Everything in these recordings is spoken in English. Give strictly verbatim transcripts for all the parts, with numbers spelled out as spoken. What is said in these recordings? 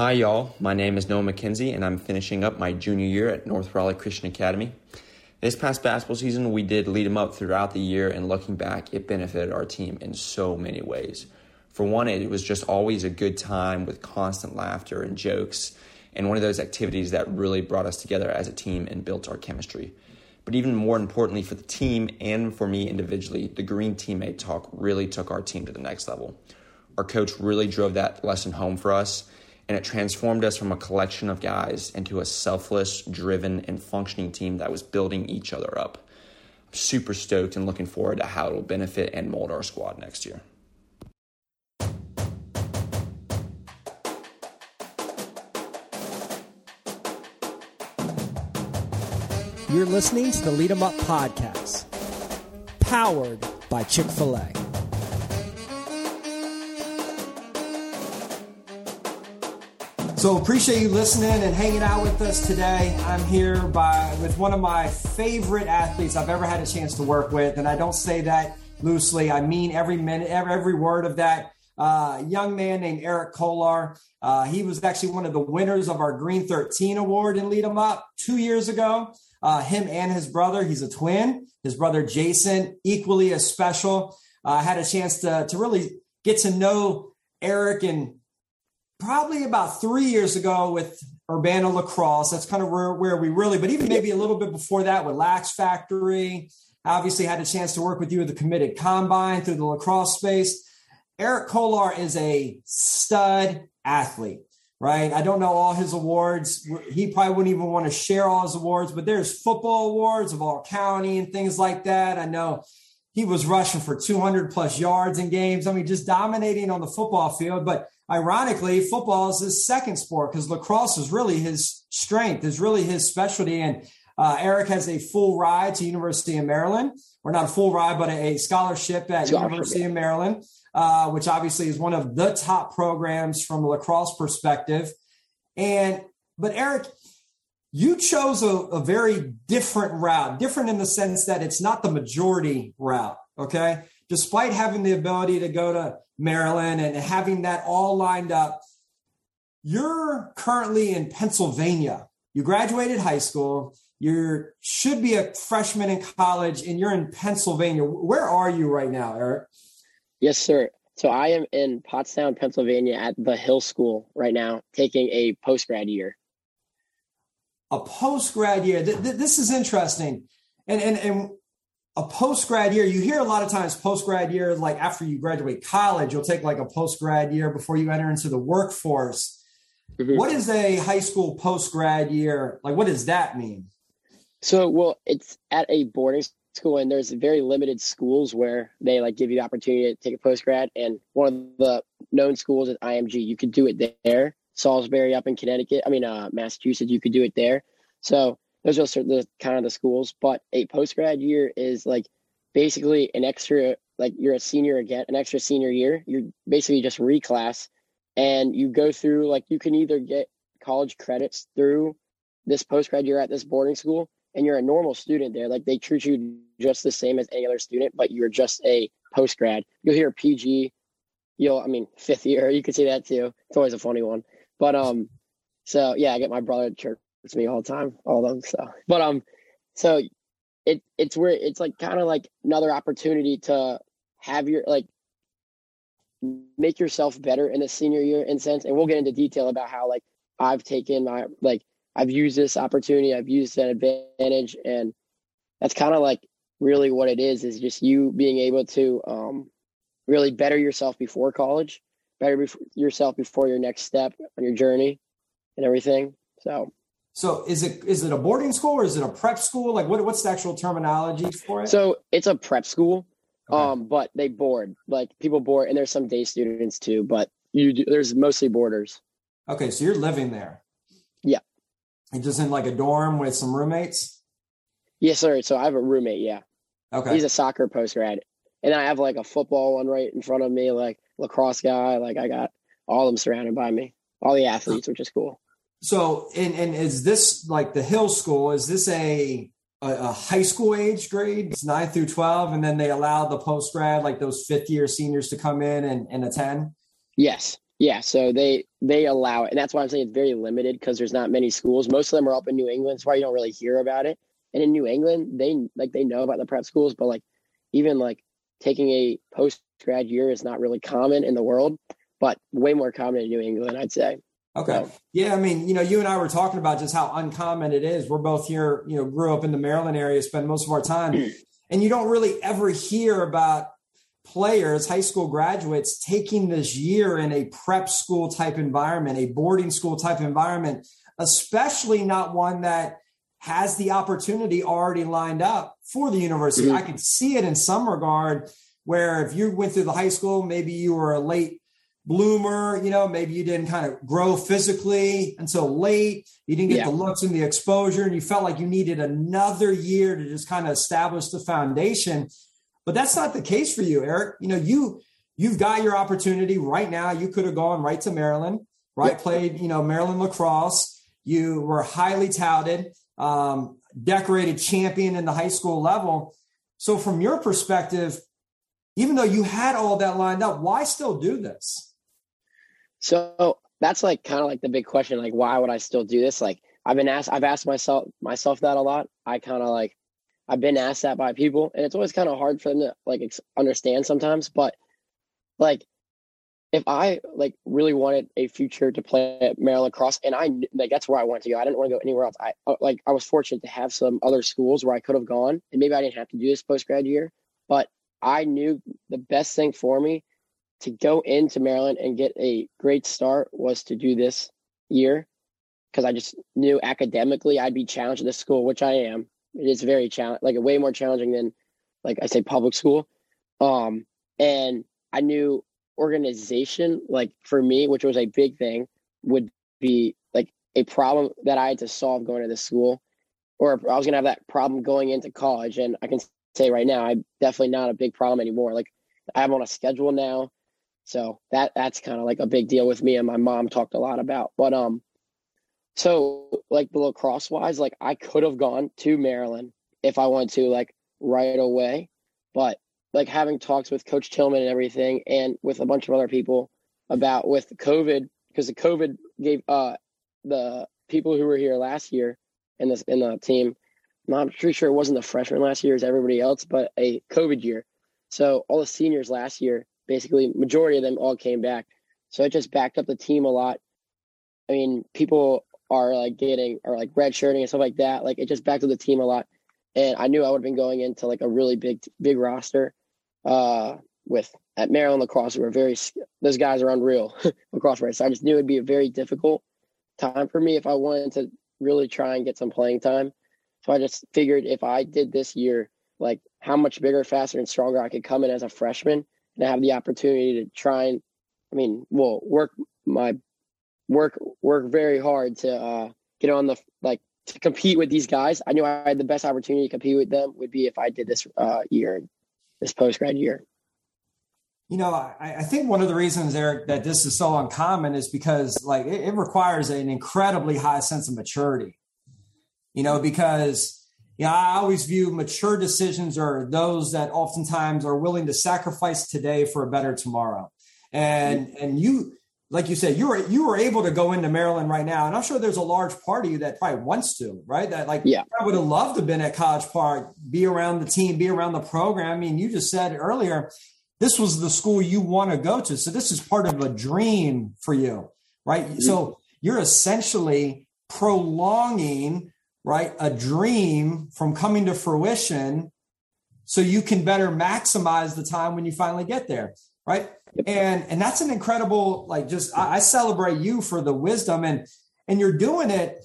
Hi, y'all. My name is Noah McKenzie, and I'm finishing up my junior year at North Raleigh Christian Academy. This past basketball season, we did lead them up throughout the year, and looking back, it benefited our team in so many ways. For one, it was just always a good time with constant laughter and jokes, and one of those activities that really brought us together as a team and built our chemistry. But even more importantly for the team and for me individually, the Green Teammate Talk really took our team to the next level. Our coach really drove that lesson home for us, and it transformed us from a collection of guys into a selfless, driven, and functioning team that was building each other up. I'm super stoked and looking forward to how it will benefit and mold our squad next year. You're listening to the Lead 'em Up Podcast, powered by Chick-fil-A. So appreciate you listening and hanging out with us today. I'm here by with one of my favorite athletes I've ever had a chance to work with, and I don't say that loosely. I mean every minute, every, every word of that. Uh, young man named Eric Kolar. Uh, he was actually one of the winners of our Green thirteen Award in Lead 'em Up two years ago. Uh, him and his brother, he's a twin. His brother Jason, equally as special. I uh, had a chance to to really get to know Eric and probably about three years ago with Urbana Lacrosse. That's kind of where, where we really, but even maybe a little bit before that with Lax Factory. I obviously had a chance to work with you at the Committed Combine through the lacrosse space. Eric Kolar is a stud athlete, right? I don't know all his awards. He probably wouldn't even want to share all his awards, but there's football awards of all county and things like that. I know he was rushing for two hundred plus yards in games. I mean, just dominating on the football field. But ironically, football is his second sport because lacrosse is really his strength, is really his specialty. And uh, Eric has a full ride to University of Maryland, or not a full ride, but a, a scholarship at Scholarship. University of Maryland, uh, which obviously is one of the top programs from a lacrosse perspective. And but Eric, you chose a, a very different route, different in the sense that it's not the majority route, okay? Despite having the ability to go to Maryland and having that all lined up, you're currently in Pennsylvania. You graduated high school. You should be a freshman in college, and you're in Pennsylvania. Where are you right now, Eric? Yes, sir. So I am in Pottstown, Pennsylvania at the Hill School right now, taking a post-grad year. A post-grad year. Th- th- this is interesting. And, and, and a post-grad year, you hear a lot of times post-grad year, like after you graduate college, you'll take like a post-grad year before you enter into the workforce. Mm-hmm. What is a high school post-grad year? Like, what does that mean? So, well, it's at a boarding school, and there's very limited schools where they like give you the opportunity to take a post-grad. And one of the known schools is I M G. You could do it there. Salisbury up in Connecticut, I mean, uh, Massachusetts, you could do it there. So those are sort of the kind of the schools. But a post-grad year is like basically an extra, like you're a senior again, an extra senior year. You're basically just reclass, and you go through, like you can either get college credits through this post-grad year at this boarding school, and you're a normal student there. Like they treat you just the same as any other student, but you're just a post-grad. You'll hear P G, you'll, I mean, fifth year, you could say that too. It's always a funny one. But, um, so yeah, I get my brother to church with me all the time, all of them. So, but, um, so it, it's where it's like kind of like another opportunity to have your, like, make yourself better in the senior year in sense. And we'll get into detail about how, like, I've taken my, like, I've used this opportunity, I've used that advantage. And that's kind of like really what it is, is just you being able to, um, really better yourself before college. Better bef- yourself before your next step on your journey and everything. So, so is it is it a boarding school or is it a prep school? Like, what what's the actual terminology for it? So it's a prep school, okay. um, but they board. Like people board, and there's some day students too. But you do, there's mostly boarders. Okay, so you're living there. Yeah. You're just in like a dorm with some roommates. Yes, sir. So I have a roommate. Yeah. Okay. He's a soccer post grad, and I have like a football one right in front of me, like. Lacrosse guy, like I got all of them surrounded by me, all the athletes, which is cool. So, and, and is this like the Hill School? Is this a, a a high school age grade? It's nine through twelve, and then they allow the post grad, like those fifth year seniors, to come in and, and attend. Yes, Yeah, so they they allow it, and that's why I'm saying it's very limited because there's not many schools. Most of them are up in New England, that's why you don't really hear about it. And in New England, they like they know about the prep schools, but like even like taking a post grad year is not really common in the world, but way more common in New England, I'd say. Okay. Yeah. I mean, you know, you and I were talking about just how uncommon it is. We're both here, you know, grew up in the Maryland area, spend most of our time, and you don't really ever hear about players, high school graduates, taking this year in a prep school type environment, a boarding school type environment, especially not one that has the opportunity already lined up for the university. Mm-hmm. I could see it in some regard where if you went through the high school, maybe you were a late bloomer, you know, maybe you didn't kind of grow physically until late. You didn't get yeah. the looks and the exposure, and you felt like you needed another year to just kind of establish the foundation. But that's not the case for you, Eric. You know, you, you've got your opportunity right now. You could have gone right to Maryland, right? Yep. Played, you know, Maryland lacrosse. You were highly touted, um, decorated champion in the high school level. So from your perspective, even though you had all that lined up, why still do this? So that's like kind of like the big question, like, why would I still do this? Like I've been asked, I've asked myself, myself that a lot. I kind of like, I've been asked that by people, and it's always kind of hard for them to like ex- understand sometimes. But like, if I like really wanted a future to play at Maryland lacrosse, and I like that's where I wanted to go. I didn't want to go anywhere else. I like I was fortunate to have some other schools where I could have gone, and maybe I didn't have to do this post grad year. But I knew the best thing for me to go into Maryland and get a great start was to do this year, because I just knew academically I'd be challenged at this school, which I am. It is very challenging, like way more challenging than, like I say, public school. Um, and I knew organization, like for me, which was a big thing, would be like a problem that I had to solve going to this school, or I was going to have that problem going into college. And I can say right now, I'm definitely not a big problem anymore. Like I'm on a schedule now. So that that's kind of like a big deal with me, and my mom talked a lot about. But um, so like the lacrosse wise, like I could have gone to Maryland if I wanted to, like right away. But like having talks with Coach Tillman and everything, and with a bunch of other people about with COVID, because the COVID gave uh the people who were here last year in this in the team, I'm not pretty sure it wasn't the freshmen last year as everybody else, but a COVID year. So all the seniors last year, basically majority of them all came back. So it just backed up the team a lot. I mean, people are like getting or like redshirting and stuff like that. Like it just backed up the team a lot. And I knew I would have been going into like a really big, big roster uh, with at Maryland lacrosse. We were very, those guys are unreal lacrosse players. So I just knew it'd be a very difficult time for me if I wanted to really try and get some playing time. So I just figured if I did this year, like how much bigger, faster, and stronger I could come in as a freshman and have the opportunity to try and, I mean, well, work my work work very hard to uh, get on the like to compete with these guys. I knew I had the best opportunity to compete with them would be if I did this uh, year, this post grad year. You know, I, I think one of the reasons, Eric, that this is so uncommon is because like it, it requires an incredibly high sense of maturity. You know, because you know, I always view mature decisions are those that oftentimes are willing to sacrifice today for a better tomorrow. And mm-hmm. and you, like you said, you were you were able to go into Maryland right now, and I'm sure there's a large part of you that probably wants to, right? That like yeah. I would have loved to have been at College Park, be around the team, be around the program. I mean, you just said earlier, this was the school you want to go to, so this is part of a dream for you, right? Mm-hmm. So you're essentially prolonging, right, a dream from coming to fruition so you can better maximize the time when you finally get there, right? And and that's an incredible, like, just I, I celebrate you for the wisdom, and and you're doing it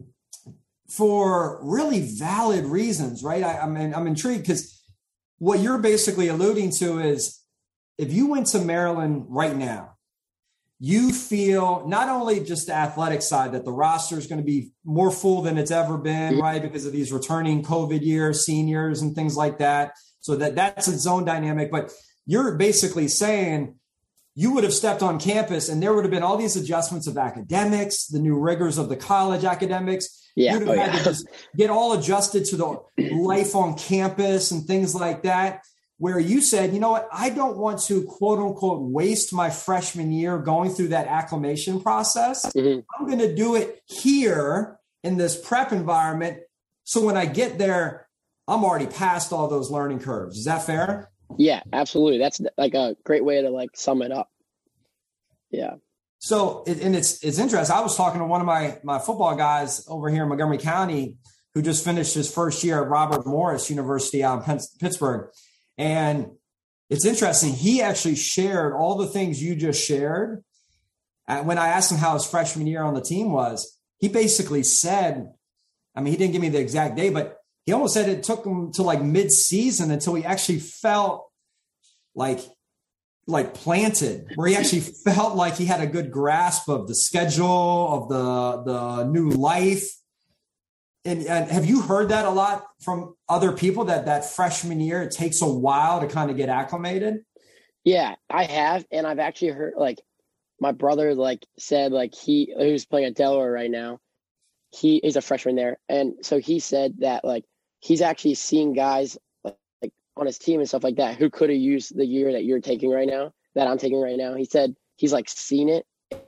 for really valid reasons, right? I, I mean, I'm intrigued because what you're basically alluding to is if you went to Maryland right now, you feel not only just the athletic side that the roster is going to be more full than it's ever been, right? Because of these returning COVID years, seniors and things like that. So that that's its own dynamic. But you're basically saying you would have stepped on campus and there would have been all these adjustments of academics, the new rigors of the college academics. Yeah. You would have oh, had yeah. to just get all adjusted to the life on campus and things like that. where you said, you know what, I don't want to quote unquote waste my freshman year going through that acclimation process. Mm-hmm. I'm going to do it here in this prep environment. So when I get there, I'm already past all those learning curves. Is that fair? Yeah, absolutely. That's like a great way to like sum it up. Yeah. So, and it's, it's interesting. I was talking to one of my, my football guys over here in Montgomery County who just finished his first year at Robert Morris University out in Pittsburgh. And it's interesting. He actually shared all the things you just shared. And when I asked him how his freshman year on the team was, he basically said, I mean, he didn't give me the exact day, but he almost said it took him to like mid-season until he actually felt like, like planted, where he actually felt like he had a good grasp of the schedule, of the, the new life. And, and have you heard that a lot from other people, that that freshman year, it takes a while to kind of get acclimated? Yeah, I have. And I've actually heard, like, my brother, like, said, like, he, who's playing at Delaware right now, he is a freshman there. And so he said that, like, he's actually seeing guys like, like on his team and stuff like that who could have used the year that you're taking right now, that I'm taking right now. He said he's, like, seen it.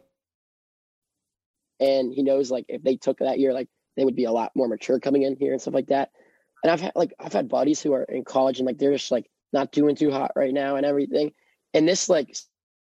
And he knows, like, if they took that year, like, they would be a lot more mature coming in here and stuff like that. And I've had like I've had buddies who are in college and like they're just like not doing too hot right now and everything. And this like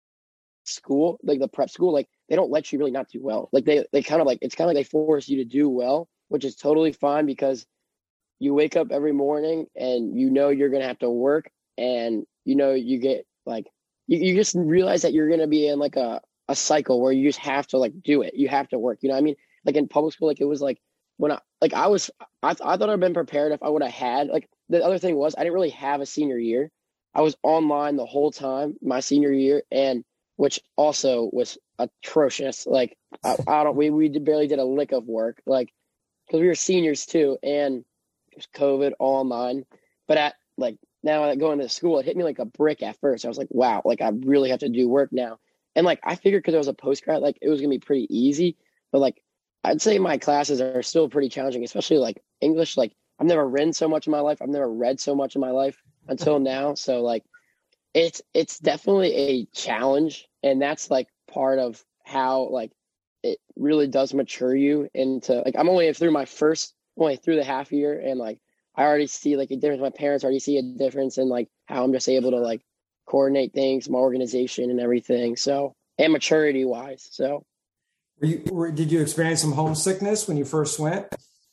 school, like the prep school, like they don't let you really not do well. Like they they kind of like it's kind of like they force you to do well, which is totally fine because you wake up every morning and you know you're gonna have to work, and you know you get like you, you just realize that you're gonna be in like a, a cycle where you just have to like do it. You have to work. You know what I mean? Like in public school, like it was like when I, like I was, I, I thought I'd been prepared if I would have had, like the other thing was I didn't really have a senior year. I was online the whole time, my senior year, and which also was atrocious. Like I, I don't, we, we did, barely did a lick of work, like, cause we were seniors too. And it was COVID all online, but at like, now going to school, it hit me like a brick at first. I was like, wow, like I really have to do work now. And like, I figured cause I was a postgrad, like it was gonna be pretty easy, but like, I'd say my classes are still pretty challenging, especially like English. Like I've never written so much in my life. I've never read so much in my life until now. So like it's it's definitely a challenge. And that's like part of how like it really does mature you into like I'm only through my first only through the half year, and like I already see like a difference. My parents already see a difference in like how I'm just able to like coordinate things, my organization and everything. So and maturity wise. So Were you, were, did you experience some homesickness when you first went?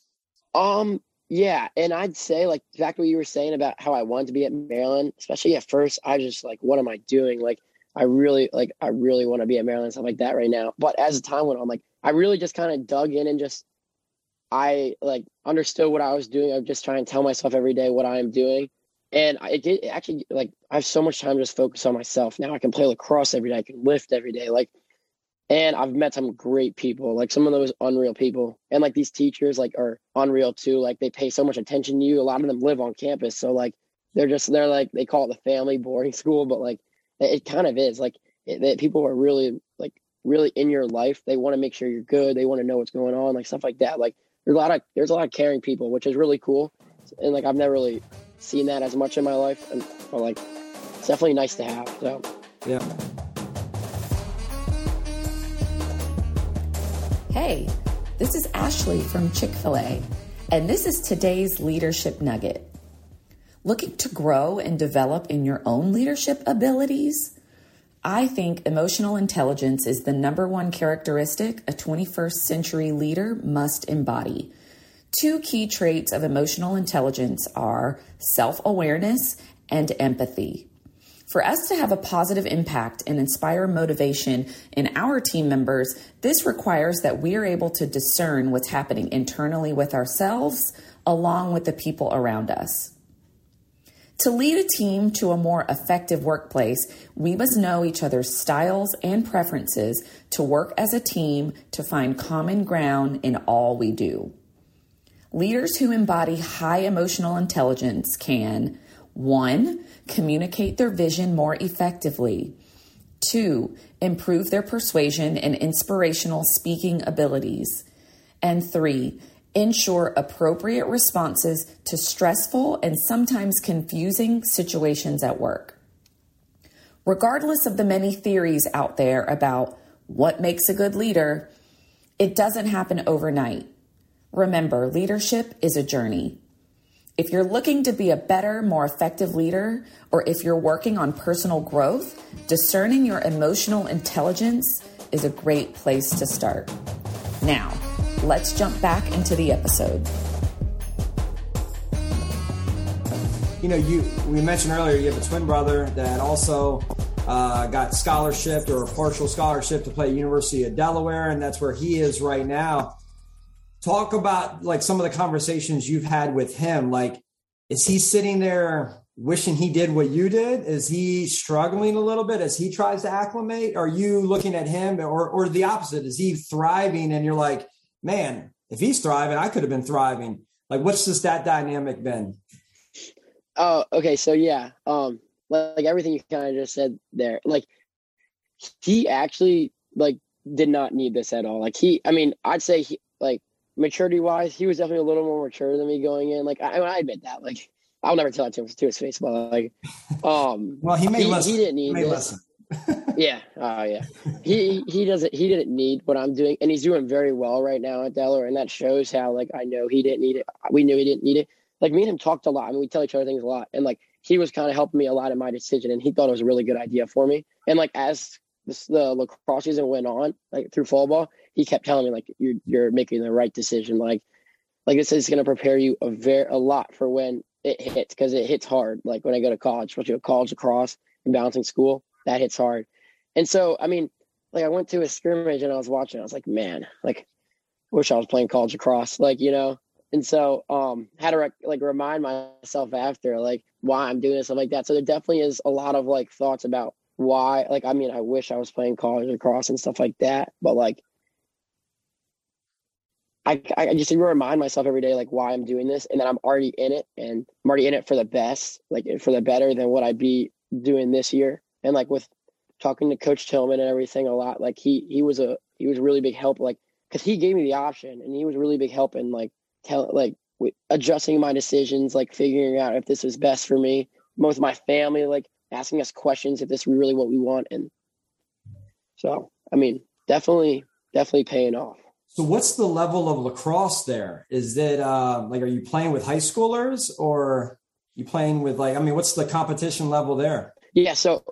Um, yeah. And I'd say like exactly what you were saying about how I wanted to be at Maryland, especially at first, I just like, what am I doing? Like, I really, like, I really want to be at Maryland, stuff like that right now. But as the time went on, like, I really just kind of dug in and just, I like understood what I was doing. I'm just trying to tell myself every day what I am doing. And I did actually like, I have so much time to just focus on myself. Now I can play lacrosse every day. I can lift every day. Like, and I've met some great people, like some of those unreal people. And like these teachers like are unreal too. Like they pay so much attention to you. A lot of them live on campus. So like, they're just, they're like, they call it the family boarding school, but like, it, it kind of is like it, it, people are really like really in your life. They want to make sure you're good. They want to know what's going on, like stuff like that. Like there's a lot of, there's a lot of caring people, which is really cool. And like, I've never really seen that as much in my life. And but, like, it's definitely nice to have. So, yeah. Hey, this is Ashley from Chick-fil-A, and this is today's Leadership Nugget. Looking to grow and develop in your own leadership abilities? I think emotional intelligence is the number one characteristic a twenty-first century leader must embody. Two key traits of emotional intelligence are self-awareness and empathy. For us to have a positive impact and inspire motivation in our team members, this requires that we are able to discern what's happening internally with ourselves, along with the people around us. To lead a team to a more effective workplace, we must know each other's styles and preferences to work as a team to find common ground in all we do. Leaders who embody high emotional intelligence can: one, communicate their vision more effectively. Two, improve their persuasion and inspirational speaking abilities. And three, Ensure appropriate responses to stressful and sometimes confusing situations at work. Regardless of the many theories out there about what makes a good leader, it doesn't happen overnight. Remember, leadership is a journey. If you're looking to be a better, more effective leader, or if you're working on personal growth, discerning your emotional intelligence is a great place to start. Now, let's jump back into the episode. You know, you we mentioned earlier you have a twin brother that also uh, got scholarship or a partial scholarship to play at University of Delaware, and that's where he is right now. Talk about like some of the conversations you've had with him. Like, is he sitting there wishing he did what you did? Is he struggling a little bit as he tries to acclimate? Are you looking at him, or or the opposite? Is he thriving and you're like, man, if he's thriving, I could have been thriving. Like, what's just that dynamic been? Oh, okay. So yeah, um, like, like everything you kind of just said there, like he actually like did not need this at all. Like he, I mean, I'd say he, like maturity wise, he was definitely a little more mature than me going in. Like I, I admit that. Like I'll never tell that to him to his face, but like, um, well, he may he, listen. He didn't need he may this. listen. yeah. Oh uh, yeah. He he doesn't he didn't need what I'm doing, and he's doing very well right now at Delaware, and that shows how like I know he didn't need it. We knew he didn't need it. Like me and him talked a lot. I mean, we tell each other things a lot, and like he was kind of helping me a lot in my decision, and he thought it was a really good idea for me. And like as this, the lacrosse season went on, like through fall ball, he kept telling me like you're you're making the right decision. Like like this is going to prepare you a very a lot for when it hits, because it hits hard. Like when I go to college, especially a college lacrosse and balancing school, that hits hard. And so I mean, like I went to a scrimmage and I was watching. I was like, man, like I wish I was playing college lacrosse. Like you know. And so um had to rec- like remind myself after like why I'm doing this, stuff like that. So there definitely is a lot of like thoughts about why, like, I mean, I wish I was playing college lacrosse and stuff like that, but like I, I just remind myself every day, like why I'm doing this, and then I'm already in it, and I'm already in it for the best, like for the better than what I'd be doing this year. And like with talking to Coach Tillman and everything a lot, like he, he was a, he was a really big help, like, cause he gave me the option, and he was a really big help in like, tell like w- adjusting my decisions, like figuring out if this was best for me, with my family, like asking us questions if this is really what we want. And so I mean definitely definitely paying off. So what's the level of lacrosse there? Is it uh, like, are you playing with high schoolers, or you playing with like, I mean, what's the competition level there? Yeah, so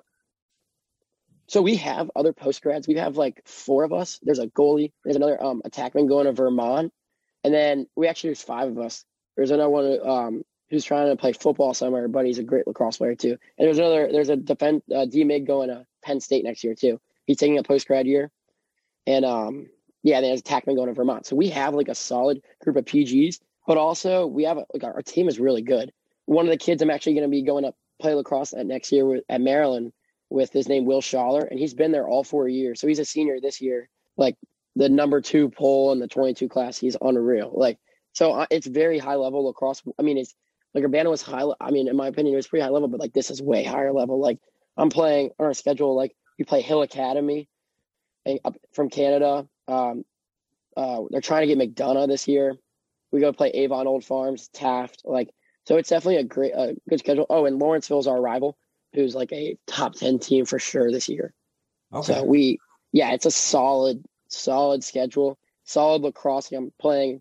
so we have other post grads. We have like four of us. There's a goalie, there's another um attackman going to Vermont. And then we actually, there's five of us. There's another one um, who's trying to play football somewhere, but he's a great lacrosse player too. And there's another, there's a defense, uh, D-Mig going to Penn State next year too. He's taking a post-grad year. And um, yeah, there's a tackman going to Vermont. So we have like a solid group of P Gs, but also we have, a, like our, our team is really good. One of the kids I'm actually going to be going to play lacrosse at next year with, at Maryland with his name, Will Schaller. And he's been there all four years. So he's a senior this year. Like, the number two poll in the twenty-two class, he's unreal. Like, so uh, it's very high level lacrosse. I mean, it's like Urbana was high. I mean, in my opinion, it was pretty high level, but like this is way higher level. Like I'm playing on our schedule. Like we play Hill Academy up from Canada. Um, uh, they're trying to get McDonough this year. We go play Avon Old Farms, Taft. Like, so it's definitely a great, uh, good schedule. Oh, and Lawrenceville's our rival, who's like a top ten team for sure this year. Okay. So we, yeah, it's a solid. Solid schedule, solid lacrosse. I'm playing,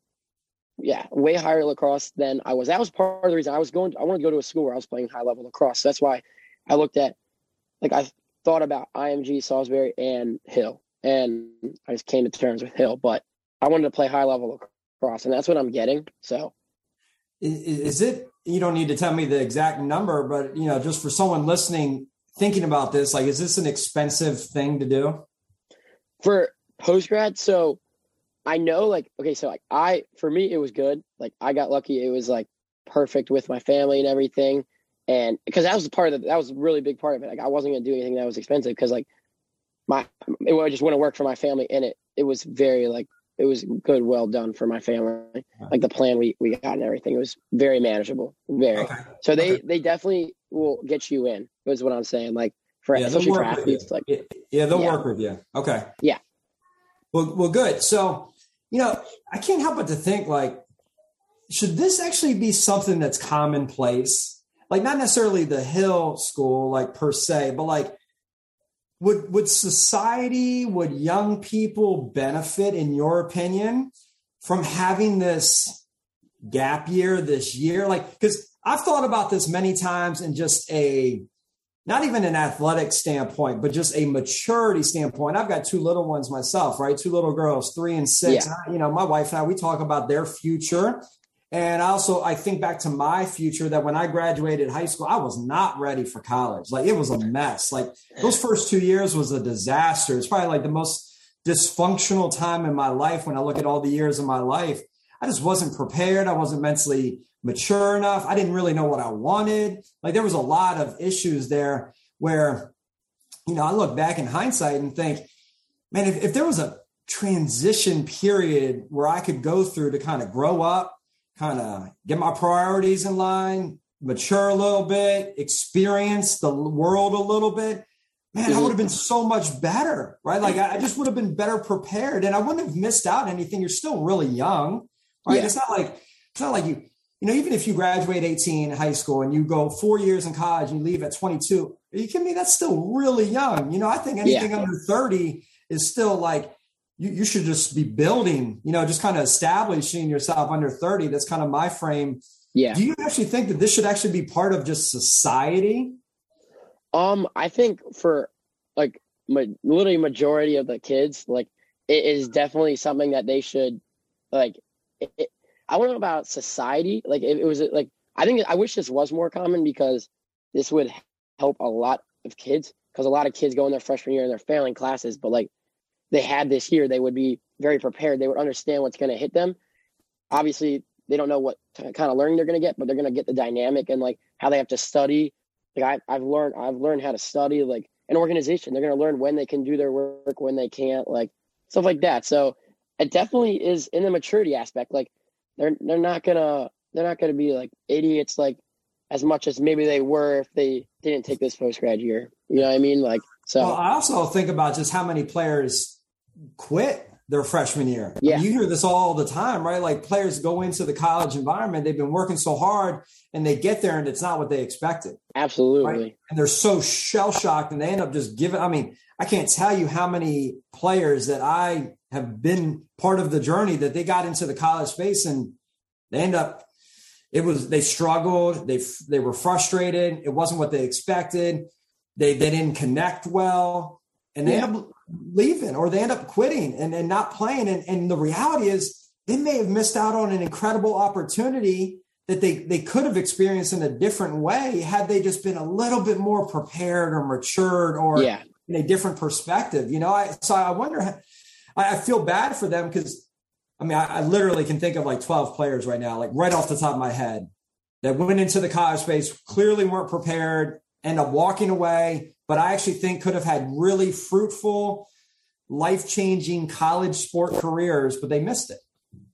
yeah, way higher lacrosse than I was. That was part of the reason I was going. I wanted to go to a school where I was playing high level lacrosse. So that's why I looked at, like, I thought about I M G, Salisbury, and Hill, and I just came to terms with Hill. But I wanted to play high level lacrosse, and that's what I'm getting. So, is, is it? You don't need to tell me the exact number, but you know, just for someone listening, thinking about this, like, is this an expensive thing to do? For post grad, so I know, like, okay, so like I, for me, it was good. Like I got lucky; it was like perfect with my family and everything, and because that was the part of the, that was a really big part of it. Like I wasn't gonna do anything that was expensive because like my it just wouldn't work for my family, and it it was very like it was good, well done for my family. Like the plan we we got and everything, it was very manageable, very. Okay. So they okay. they definitely will get you in. Is what I'm saying, like. For, yeah, especially for athletes, like yeah, they'll yeah. work with you. Okay. Yeah. Well, well, good. So, you know, I can't help but to think like, should this actually be something that's commonplace? Like not necessarily the Hill School, like per se, but like would would society, would young people benefit, in your opinion, from having this gap year this year? Like, because I've thought about this many times in just a, not even an athletic standpoint, but just a maturity standpoint. I've got two little ones myself, right? Two little girls, three and six. Yeah. And I, you know, my wife and I, we talk about their future. And also, I think back to my future that when I graduated high school, I was not ready for college. Like, it was a mess. Like, those first two years was a disaster. It's probably like the most dysfunctional time in my life when I look at all the years of my life. I just wasn't prepared. I wasn't mentally mature enough. I didn't really know what I wanted. Like, there was a lot of issues there where, you know, I look back in hindsight and think, man, if, if there was a transition period where I could go through to kind of grow up, kind of get my priorities in line, mature a little bit, experience the world a little bit, man, I would have been so much better, right? Like I just would have been better prepared and I wouldn't have missed out anything. You're still really young, right? Yeah. It's not like, it's not like you, you know, even if you graduate eighteen in high school and you go four years in college and you leave at twenty-two, are you kidding me? That's still really young. You know, I think anything yeah. under thirty is still like, You, you should just be building, you know, just kind of establishing yourself under thirty. That's kind of my frame. Yeah. Do you actually think that this should actually be part of just society? Um, I think for like ma- literally majority of the kids, like it is definitely something that they should like. It, it, I don't know about society. Like it, it was like, I think I wish this was more common because this would help a lot of kids because a lot of kids go in their freshman year and they're failing classes, but like, they had this year, they would be very prepared. They would understand what's going to hit them. Obviously, they don't know what kind of learning they're going to get, but they're going to get the dynamic and like how they have to study. Like I, I've learned, I've learned how to study like an organization. They're going to learn when they can do their work, when they can't, like stuff like that. So it definitely is in the maturity aspect. Like they're they're not gonna they're not gonna be like idiots like as much as maybe they were if they didn't take this post grad year. You know what I mean? Like so. Well, I also think about just how many players quit their freshman year. Yeah. I mean, you hear this all the time, right? Like players go into the college environment, they've been working so hard and they get there and it's not what they expected. Absolutely. Right? And they're so shell shocked and they end up just giving, I mean, I can't tell you how many players that I have been part of the journey that they got into the college space and they end up, it was, they struggled. They, they were frustrated. It wasn't what they expected. They, they didn't connect well and they yeah. end up leaving or they end up quitting and, and not playing. And, and the reality is they may have missed out on an incredible opportunity that they, they could have experienced in a different way had they just been a little bit more prepared or matured or yeah. in a different perspective. You know, I, so I wonder, I, I feel bad for them because I mean, I, I literally can think of like twelve players right now, like right off the top of my head that went into the college space, clearly weren't prepared, end up walking away, but I actually think could have had really fruitful, life-changing college sport careers, but they missed it.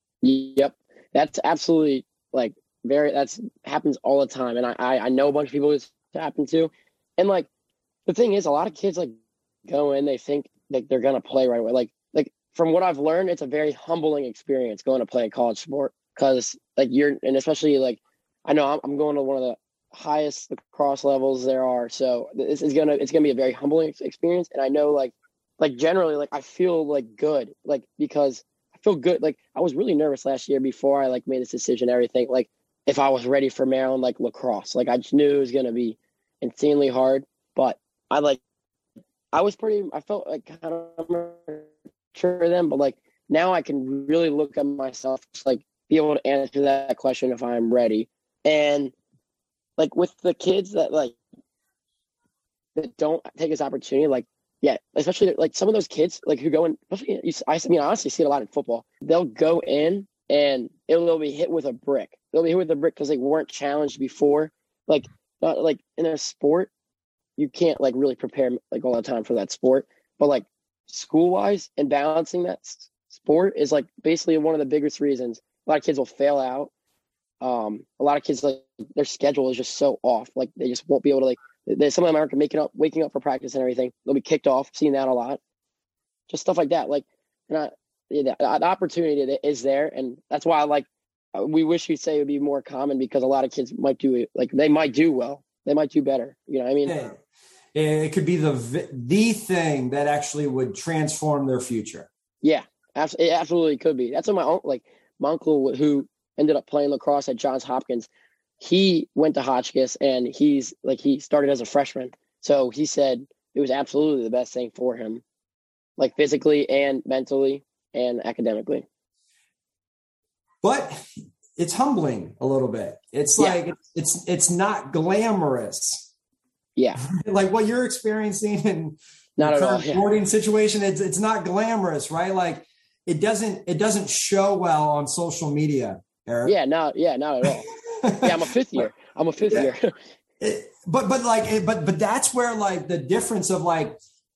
Yep. That's absolutely like very, that's happens all the time. And I, I, I know a bunch of people it's happened to. And like, the thing is a lot of kids like go in, they think like they're going to play right away. Like, like from what I've learned, it's a very humbling experience going to play a college sport. Cause like you're, and especially like, I know I'm, I'm going to one of the highest lacrosse levels there are. So this is going to, it's going to be a very humbling experience. And I know like, like generally, like I feel like good, like, because I feel good. Like I was really nervous last year before I like made this decision, and everything, like if I was ready for Maryland, like lacrosse, like I just knew it was going to be insanely hard, but I like, I was pretty, I felt like kind of mature then, but like now I can really look at myself, just like be able to answer that question if I'm ready. And like with the kids that like, that don't take this opportunity, like, yeah, especially like some of those kids like who go in, especially you, I mean, I honestly see it a lot in football. They'll go in and it'll they'll be hit with a brick. They'll be hit with a brick because they weren't challenged before. Like, not like in a sport, you can't like really prepare like all the time for that sport. But like school wise and balancing that s- sport is like basically one of the biggest reasons a lot of kids will fail out. Um, a lot of kids like their schedule is just so off. Like they just won't be able to like. There's some of them aren't making up, waking up for practice and everything. They'll be kicked off. Seeing that a lot, just stuff like that. Like, and I the, the opportunity is there. And that's why I like, we wish you'd say it would be more common, because a lot of kids might do it. Like they might do well. They might do better. You know what I mean? Yeah. It could be the, the thing that actually would transform their future. Yeah, it absolutely could be. That's what my uncle, like my uncle who ended up playing lacrosse at Johns Hopkins, he went to Hotchkiss and he's like, he started as a freshman. So he said it was absolutely the best thing for him, like physically and mentally and academically. But it's humbling a little bit. It's Yeah. like, it's, it's not glamorous. Yeah. Like what you're experiencing in Not the at all. current Yeah. boarding situation, it's, it's not glamorous, right? Like it doesn't, it doesn't show well on social media, Eric. Yeah, no, yeah, not at all. Yeah, I'm a fifth year. I'm a fifth Yeah. year. It, but, but like, it, but, but that's where like the difference of like,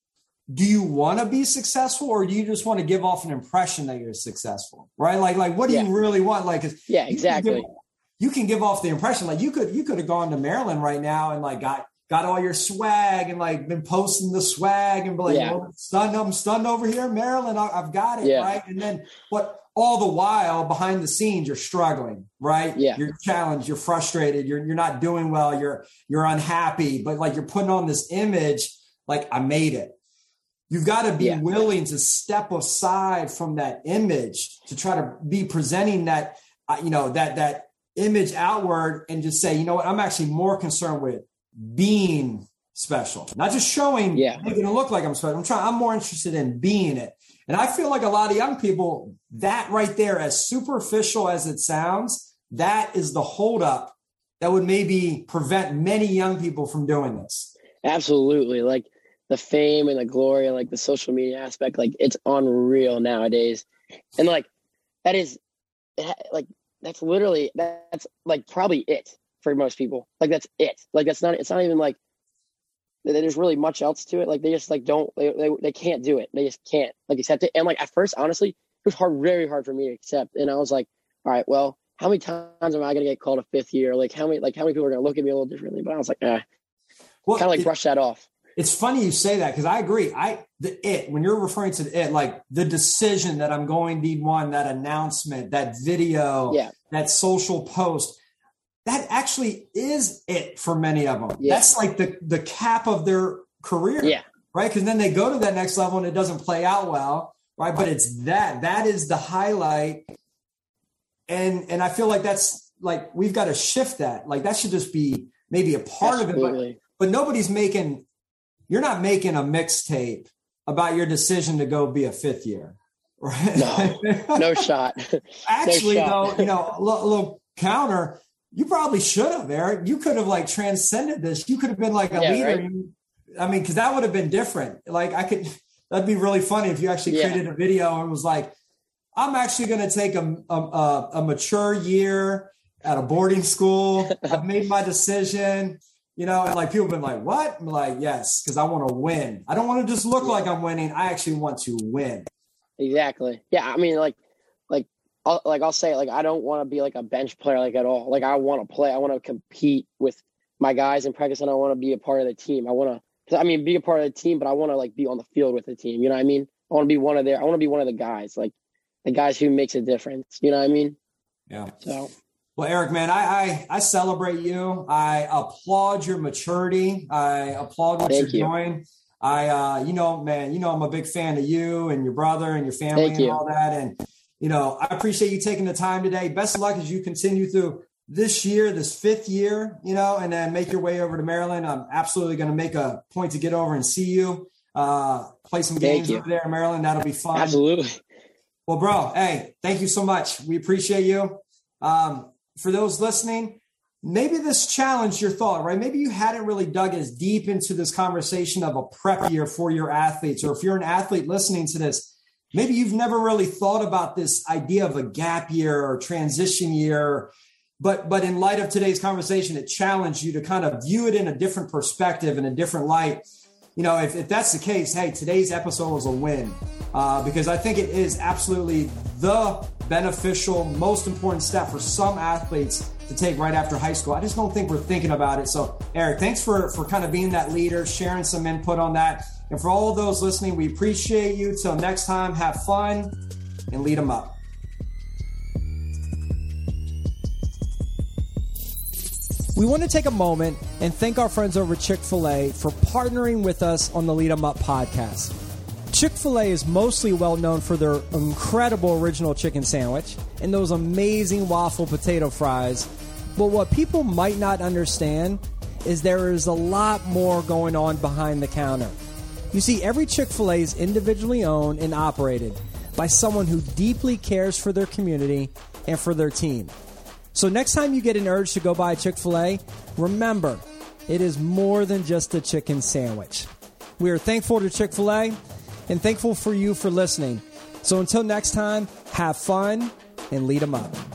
do you want to be successful or do you just want to give off an impression that you're successful? Right. Like, like, what do Yeah. you really want? Like, 'cause Yeah, you can exactly. give- You can give off the impression like you could, you could have gone to Maryland right now and like got, got all your swag and like been posting the swag and be like, Yeah. oh, stunned, I'm stunned over here in Maryland. I, I've got it. Yeah. Right. And then what, all the while behind the scenes, you're struggling, right? Yeah. You're challenged, you're frustrated, you're, you're not doing well. You're, you're unhappy, but like you're putting on this image, like I made it. You've got to be Yeah. willing to step aside from that image to try to be presenting that, uh, you know, that, that image outward and just say, you know what, I'm actually more concerned with being special, not just showing, Yeah. making it look like I'm special. I'm trying, I'm more interested in being it. And I feel like a lot of young people, that right there, as superficial as it sounds, that is the holdup that would maybe prevent many young people from doing this. Absolutely. Like the fame and the glory and like the social media aspect, like it's unreal nowadays. And like, that is like, that's literally, that's like probably it for most people. Like that's it. Like that's not, it's not even like, there's really much else to it. Like they just like don't, they, they, they can't do it. They just can't like accept it. And like at first, honestly, it was hard, very hard for me to accept. And I was like, all right, well, how many times am I going to get called a fifth year? Like how many, like how many people are going to look at me a little differently? But I was like, eh, Well, kind of like it- brush that off. It's funny you say that because I agree. I the it when you're referring to the it, like the decision that I'm going to one, that announcement, that video, Yeah. that social post, that actually is it for many of them. Yeah. That's like the the cap of their career, Yeah. right? Because then they go to that next level and it doesn't play out well, right? But it's that that is the highlight, and and I feel like that's like we've got to shift that. Like that should just be maybe a part of it, but Absolutely. but nobody's making. You're not making a mixtape about your decision to go be a fifth year, right? No, no shot. Actually, no shot. though, you know, a little, little counter, you probably should have, Eric. You could have like transcended this. You could have been like a Yeah, leader. right? I mean, because that would have been different. Like I could, that'd be really funny if you actually Yeah. created a video and was like, I'm actually going to take a, a, a, a mature year at a boarding school. I've made my decision. You know, and like people have been like, what? I'm like, yes, because I want to win. I don't want to just look Yeah. like I'm winning. I actually want to win. Exactly. Yeah. I mean, like, like, I'll, like I'll say, like, I don't want to be like a bench player, like at all. Like, I want to play. I want to compete with my guys in practice, and I want to be a part of the team. I want to, I mean, be a part of the team, but I want to like be on the field with the team. You know what I mean? I want to be one of their. I want to be one of the guys, like the guys who makes a difference. You know what I mean? Yeah. So. Well, Eric, man, I, I I celebrate you. I applaud your maturity. I applaud what Thank you're you. doing. I, uh, you know, man, you know, I'm a big fan of you and your brother and your family Thank and you. all that. And, you know, I appreciate you taking the time today. Best of luck as you continue through this year, this fifth year, you know, and then make your way over to Maryland. I'm absolutely going to make a point to get over and see you, uh, play some Thank games you. over there in Maryland. That'll be fun. Absolutely. Well, bro, hey, thank you so much. We appreciate you. Um, for those listening, maybe this challenged your thought, right? Maybe you hadn't really dug as deep into this conversation of a prep year for your athletes, or if you're an athlete listening to this, maybe you've never really thought about this idea of a gap year or transition year. But, but in light of today's conversation, it challenged you to kind of view it in a different perspective, in a different light. You know, if, if that's the case, hey, today's episode was a win uh, because I think it is absolutely the beneficial, most important step for some athletes to take right after high school. I just don't think we're thinking about it. So, Eric, thanks for, for kind of being that leader, sharing some input on that. And for all of those listening, we appreciate you. Till next time, have fun, and lead them up. We want to take a moment and thank our friends over at Chick-fil-A for partnering with us on the Lead 'em Up podcast. Chick-fil-A is mostly well known for their incredible original chicken sandwich and those amazing waffle potato fries. But what people might not understand is there is a lot more going on behind the counter. You see, every Chick-fil-A is individually owned and operated by someone who deeply cares for their community and for their team. So next time you get an urge to go buy a Chick-fil-A, remember, it is more than just a chicken sandwich. We are thankful to Chick-fil-A and thankful for you for listening. So until next time, have fun and lead 'em up.